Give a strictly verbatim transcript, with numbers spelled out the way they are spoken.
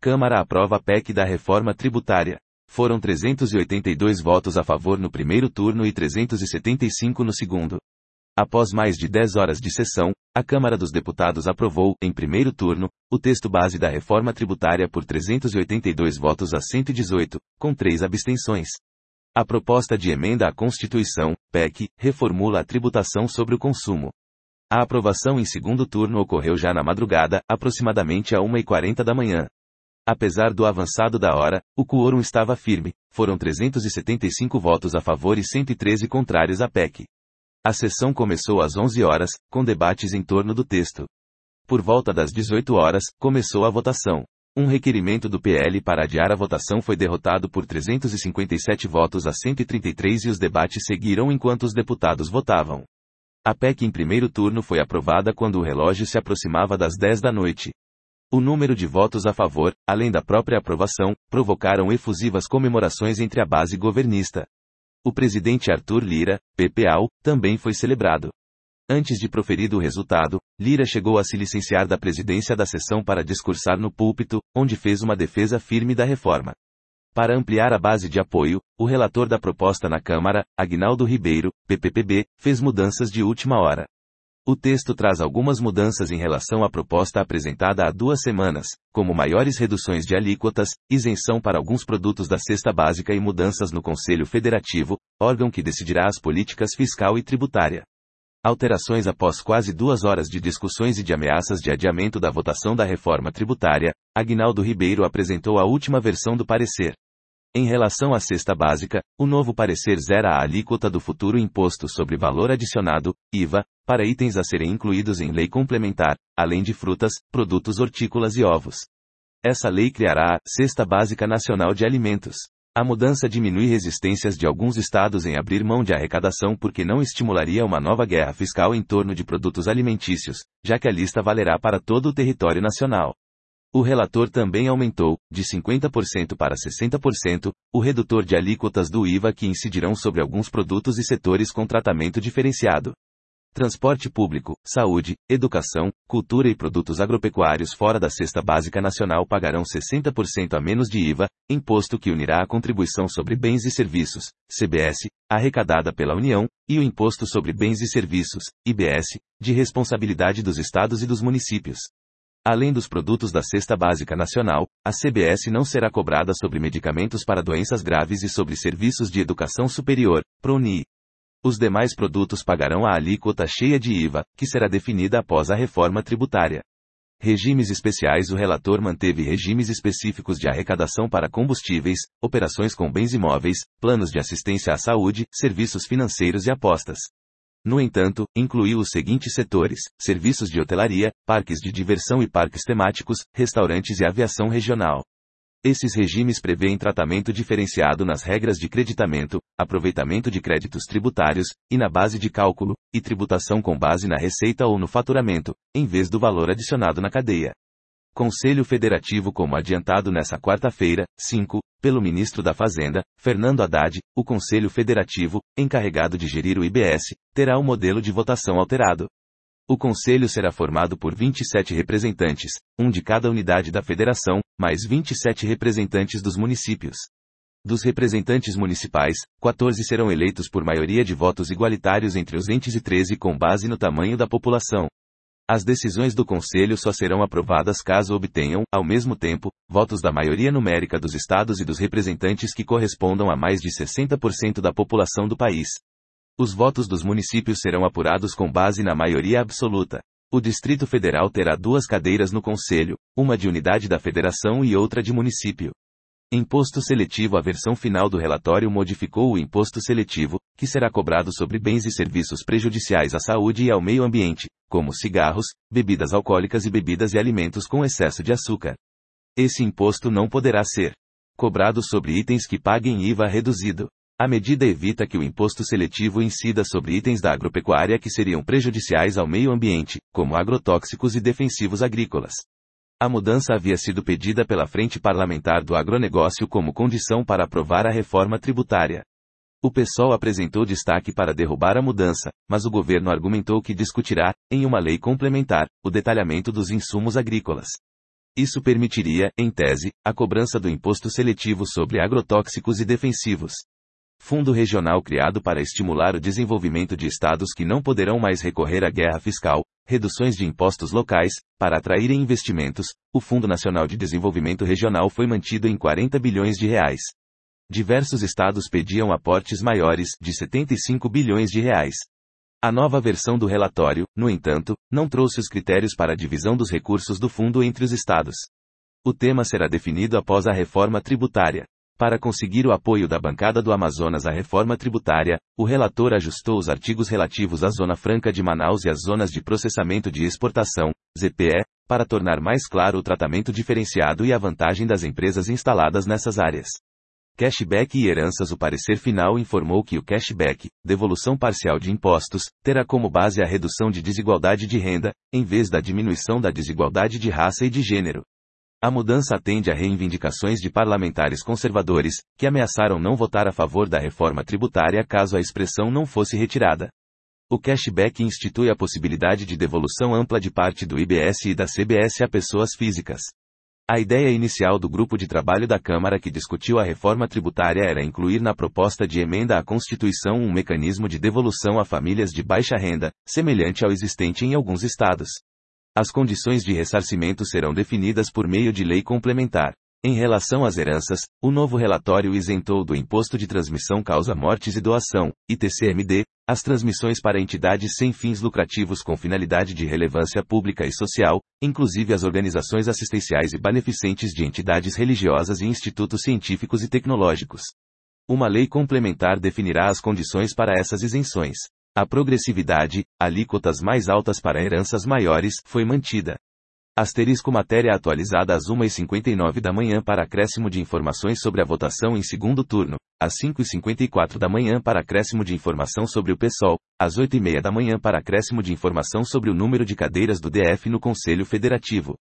Câmara aprova a P E C da reforma tributária. Foram trezentos e oitenta e dois votos a favor no primeiro turno e trezentos e setenta e cinco no segundo. Após mais de dez horas de sessão, a Câmara dos Deputados aprovou, em primeiro turno, o texto base da reforma tributária por trezentos e oitenta e dois votos a cento e dezoito, com três abstenções. A proposta de emenda à Constituição, P E C, reformula a tributação sobre o consumo. A aprovação em segundo turno ocorreu já na madrugada, aproximadamente a uma e quarenta da manhã. Apesar do avançado da hora, o quórum estava firme, foram trezentos e setenta e cinco votos a favor e cento e treze contrários à P E C. A sessão começou às onze horas, com debates em torno do texto. Por volta das dezoito horas, começou a votação. Um requerimento do P L para adiar a votação foi derrotado por trezentos e cinquenta e sete votos a cento e trinta e três e os debates seguiram enquanto os deputados votavam. A P E C em primeiro turno foi aprovada quando o relógio se aproximava das dez da noite. O número de votos a favor, além da própria aprovação, provocaram efusivas comemorações entre a base governista. O presidente Arthur Lira, P P A U, também foi celebrado. Antes de proferido o resultado, Lira chegou a se licenciar da presidência da sessão para discursar no púlpito, onde fez uma defesa firme da reforma. Para ampliar a base de apoio, o relator da proposta na Câmara, Aguinaldo Ribeiro, P P P B, fez mudanças de última hora. O texto traz algumas mudanças em relação à proposta apresentada há duas semanas, como maiores reduções de alíquotas, isenção para alguns produtos da cesta básica e mudanças no Conselho Federativo, órgão que decidirá as políticas fiscal e tributária. Alterações após quase duas horas de discussões e de ameaças de adiamento da votação da reforma tributária, Aguinaldo Ribeiro apresentou a última versão do parecer. Em relação à cesta básica, o novo parecer zera a alíquota do futuro Imposto sobre Valor Adicionado, I V A, para itens a serem incluídos em lei complementar, além de frutas, produtos hortícolas e ovos. Essa lei criará a Cesta Básica Nacional de Alimentos. A mudança diminui resistências de alguns estados em abrir mão de arrecadação porque não estimularia uma nova guerra fiscal em torno de produtos alimentícios, já que a lista valerá para todo o território nacional. O relator também aumentou, de cinquenta por cento para sessenta por cento, o redutor de alíquotas do I V A que incidirão sobre alguns produtos e setores com tratamento diferenciado. Transporte público, saúde, educação, cultura e produtos agropecuários fora da Cesta Básica Nacional pagarão sessenta por cento a menos de I V A, imposto que unirá a Contribuição sobre Bens e Serviços, C B S, arrecadada pela União, e o Imposto sobre Bens e Serviços, I B S, de responsabilidade dos estados e dos municípios. Além dos produtos da Cesta Básica Nacional, a C B S não será cobrada sobre medicamentos para doenças graves e sobre serviços de educação superior, ProUni. Os demais produtos pagarão a alíquota cheia de I V A, que será definida após a reforma tributária. Regimes especiais. O relator manteve regimes específicos de arrecadação para combustíveis, operações com bens imóveis, planos de assistência à saúde, serviços financeiros e apostas. No entanto, incluiu os seguintes setores: serviços de hotelaria, parques de diversão e parques temáticos, restaurantes e aviação regional. Esses regimes prevêem tratamento diferenciado nas regras de creditamento, aproveitamento de créditos tributários, e na base de cálculo, e tributação com base na receita ou no faturamento, em vez do valor adicionado na cadeia. Conselho Federativo. Como adiantado nesta quarta-feira, cinco, pelo ministro da Fazenda, Fernando Haddad, o Conselho Federativo, encarregado de gerir o I B S, terá o modelo de votação alterado. O Conselho será formado por vinte e sete representantes, um de cada unidade da federação, mais vinte e sete representantes dos municípios. Dos representantes municipais, quatorze serão eleitos por maioria de votos igualitários entre os entes e treze com base no tamanho da população. As decisões do Conselho só serão aprovadas caso obtenham, ao mesmo tempo, votos da maioria numérica dos estados e dos representantes que correspondam a mais de sessenta por cento da população do país. Os votos dos municípios serão apurados com base na maioria absoluta. O Distrito Federal terá duas cadeiras no Conselho, uma de unidade da federação e outra de município. Imposto seletivo. A versão final do relatório modificou o imposto seletivo, que será cobrado sobre bens e serviços prejudiciais à saúde e ao meio ambiente, como cigarros, bebidas alcoólicas e bebidas e alimentos com excesso de açúcar. Esse imposto não poderá ser cobrado sobre itens que paguem I V A reduzido. A medida evita que o imposto seletivo incida sobre itens da agropecuária que seriam prejudiciais ao meio ambiente, como agrotóxicos e defensivos agrícolas. A mudança havia sido pedida pela Frente Parlamentar do Agronegócio como condição para aprovar a reforma tributária. O PSOL apresentou destaque para derrubar a mudança, mas o governo argumentou que discutirá, em uma lei complementar, o detalhamento dos insumos agrícolas. Isso permitiria, em tese, a cobrança do imposto seletivo sobre agrotóxicos e defensivos. Fundo regional criado para estimular o desenvolvimento de estados que não poderão mais recorrer à guerra fiscal, reduções de impostos locais, para atraírem investimentos. O Fundo Nacional de Desenvolvimento Regional foi mantido em quarenta bilhões de reais. Diversos estados pediam aportes maiores, de setenta e cinco bilhões de reais. A nova versão do relatório, no entanto, não trouxe os critérios para a divisão dos recursos do fundo entre os estados. O tema será definido após a reforma tributária. Para conseguir o apoio da bancada do Amazonas à reforma tributária, o relator ajustou os artigos relativos à Zona Franca de Manaus e às Zonas de Processamento de Exportação, Z P E, para tornar mais claro o tratamento diferenciado e a vantagem das empresas instaladas nessas áreas. Cashback e heranças. O parecer final informou que o cashback, devolução parcial de impostos, terá como base a redução de desigualdade de renda, em vez da diminuição da desigualdade de raça e de gênero. A mudança atende a reivindicações de parlamentares conservadores, que ameaçaram não votar a favor da reforma tributária caso a expressão não fosse retirada. O cashback institui a possibilidade de devolução ampla de parte do I B S e da C B S a pessoas físicas. A ideia inicial do grupo de trabalho da Câmara que discutiu a reforma tributária era incluir na proposta de emenda à Constituição um mecanismo de devolução a famílias de baixa renda, semelhante ao existente em alguns estados. As condições de ressarcimento serão definidas por meio de lei complementar. Em relação às heranças, o novo relatório isentou do imposto de transmissão causa-mortes e doação, I T C M D, as transmissões para entidades sem fins lucrativos com finalidade de relevância pública e social, inclusive as organizações assistenciais e beneficentes de entidades religiosas e institutos científicos e tecnológicos. Uma lei complementar definirá as condições para essas isenções. A progressividade, alíquotas mais altas para heranças maiores, foi mantida. Asterisco matéria atualizada às uma e cinquenta e nove da manhã para acréscimo de informações sobre a votação em segundo turno, às cinco e cinquenta e quatro da manhã para acréscimo de informação sobre o PSOL, às oito e meia da manhã para acréscimo de informação sobre o número de cadeiras do D F no Conselho Federativo.